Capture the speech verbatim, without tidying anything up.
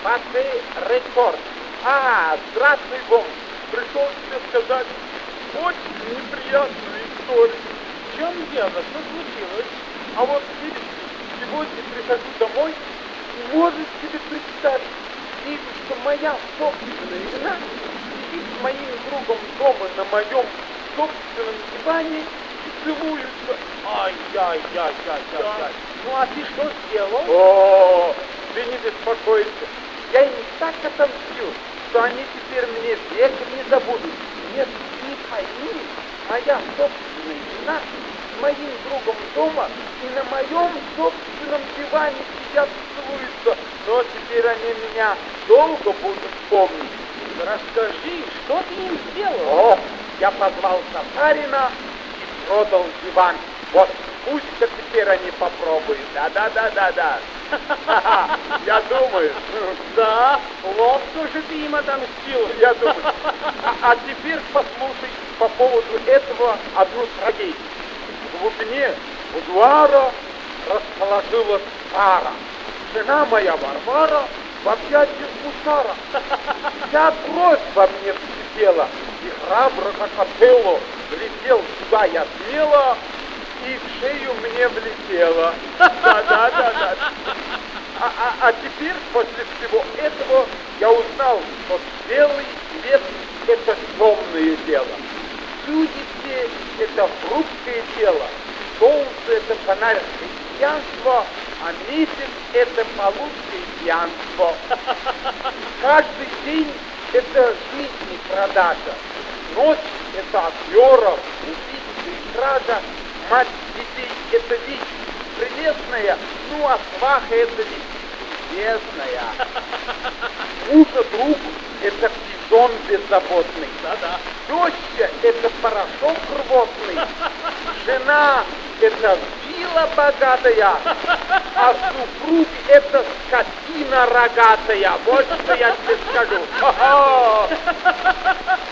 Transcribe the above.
Пасы рекорд. А, здравствуй, Гом. Пришел тебе сказать очень неприятную историю. В чем дело? Что случилось? А вот видишь, сегодня прихожу домой, и можешь себе представить, Вижу, что моя собственная жена сидит с моим другом дома на моем собственном диване и целуется. Ай-яй-яй-яй-яй. Ну а ты что сделал? о, ты не беспокойся. Я им так отомстил, что они теперь мне век не забудут. Нет, не пойми, моя собственная жена с моим другом дома и на моем собственном диване сидят и целуются. Но теперь они меня долго будут помнить. Расскажи, что ты им сделал? О, я позвал Сафарина и продал диван. Вот, пусть-ка теперь они попробуют. Да-да-да-да-да. Я думаю, Да, ловко же ты им отомстил. я думаю. А, а теперь послушай по поводу этого одну трагедию. В глубине будуара расположилась Сара. Жена моя Варвара в объятиях гусара. Вся кровь во мне вскипела, и храбро, как Отелло, влетел сюда я смело, и в шею мне влетело. Да-да-да-да. А, а, а теперь, после всего этого, я узнал, что белый свет – это темное дело. Люди все – это хрупкое тело. Солнце – это фонарь христианства, а месяц – это полудское пьянство. Каждый день – это жизнь и продажа. Ночь – это афера, убийство и кража. Мать детей – это вещь прелестная, ну а сваха – это вещь чудесная. Мужа друг – это пижон беззаботный. Да-да. Теща – это порошок рвотный. Жена – это вила богатая, а супруг – это скотина рогатая. Вот что я тебе скажу. Ха-ха!